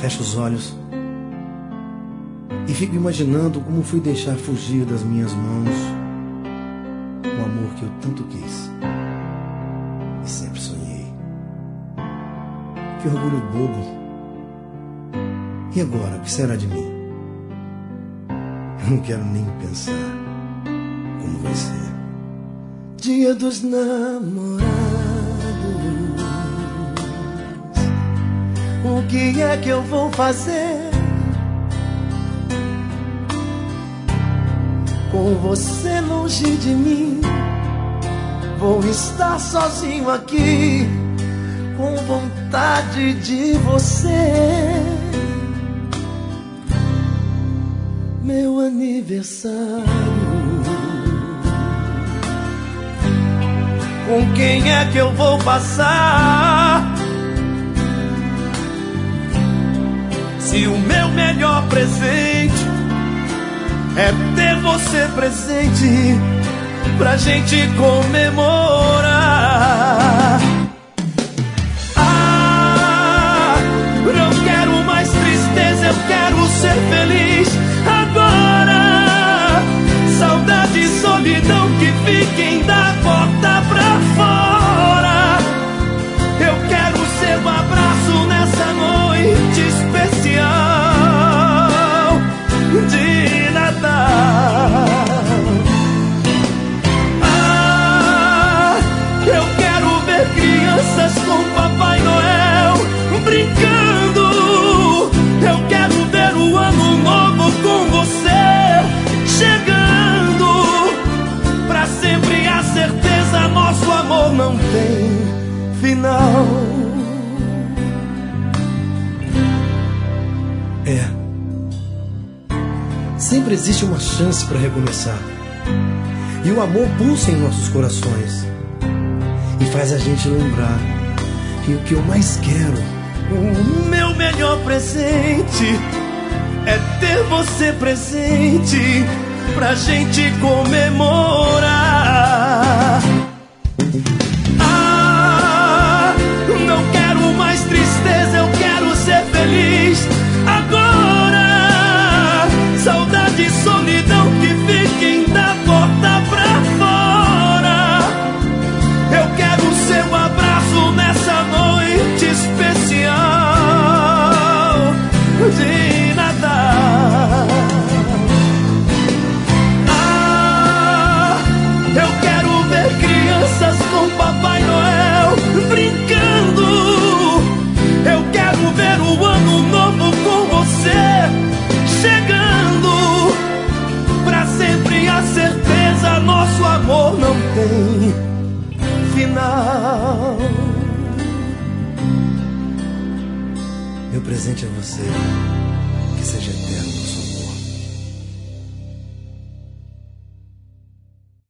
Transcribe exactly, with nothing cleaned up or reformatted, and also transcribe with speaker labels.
Speaker 1: fecho os olhos e fico imaginando como fui deixar fugir das minhas mãos o amor que eu tanto quis e sempre sonhei. Que orgulho bobo. E agora, o que será de mim? Eu não quero nem pensar como vai ser. Dia dos namorados, o que é que eu vou fazer com você longe de mim? Vou estar sozinho aqui, com vontade de você. Meu aniversário, com quem é que eu vou passar? Se o meu melhor presente é ter você presente pra gente comemorar. Ah, não quero mais tristeza, eu quero ser feliz agora. Saudade e solidão que fiquem da porta pra fora. Eu quero ser um abraço nessa noite especial de Natal. Ah, eu quero ver crianças com Papai Noel brincando. Eu quero ver o ano novo com você chegando. Pra sempre a certeza, nosso amor não tem final. É, sempre existe uma chance para recomeçar. E o amor pulsa em nossos corações e faz a gente lembrar que o que eu mais quero, o meu melhor presente, é ter você presente pra gente comemorar. Ah, não quero mais tristeza, eu quero ser feliz agora. Saudade e solidão que fiquem da porta pra fora. Eu quero ser um abraço nessa noite especial de Natal. Ah, eu quero ver crianças com Papai Noel brincando. Eu quero ver o ano novo com você chegando. Pra sempre a certeza, nosso amor não tem final. Meu presente a você, que seja eterno.